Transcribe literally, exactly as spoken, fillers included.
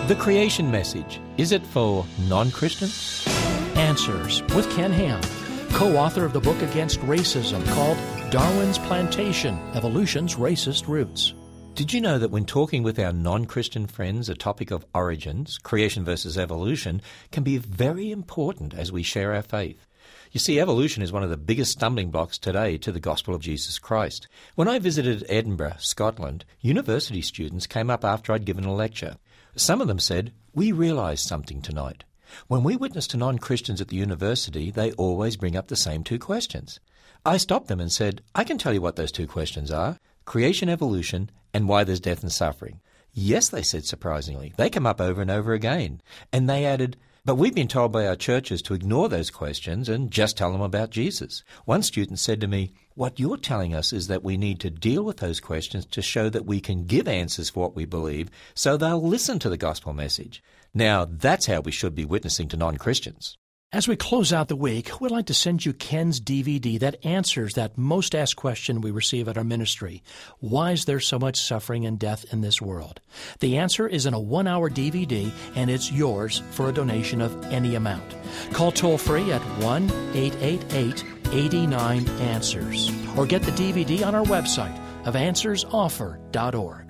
The creation message, is it for non-Christians? Answers with Ken Ham, co-author of the book against racism called Darwin's Plantation, Evolution's Racist Roots. Did you know that when talking with our non-Christian friends, a topic of origins, creation versus evolution, can be very important as we share our faith? You see, evolution is one of the biggest stumbling blocks today to the gospel of Jesus Christ. When I visited Edinburgh, Scotland, university students came up after I'd given a lecture. Some of them said, "We realised something tonight. When we witness to non-Christians at the university, they always bring up the same two questions." I stopped them and said, "I can tell you what those two questions are. Creation, evolution, and why there's death and suffering." "Yes," they said surprisingly. They come up over and over again. And they added, "But we've been told by our churches to ignore those questions and just tell them about Jesus." One student said to me, "What you're telling us is that we need to deal with those questions to show that we can give answers for what we believe, so they'll listen to the gospel message." Now, that's how we should be witnessing to non-Christians. As we close out the week, we'd like to send you Ken's D V D that answers that most asked question we receive at our ministry. Why is there so much suffering and death in this world? The answer is in a one-hour D V D, and it's yours for a donation of any amount. Call toll-free at one eight eight eight, eight nine, answers or get the D V D on our website of answers offer dot org.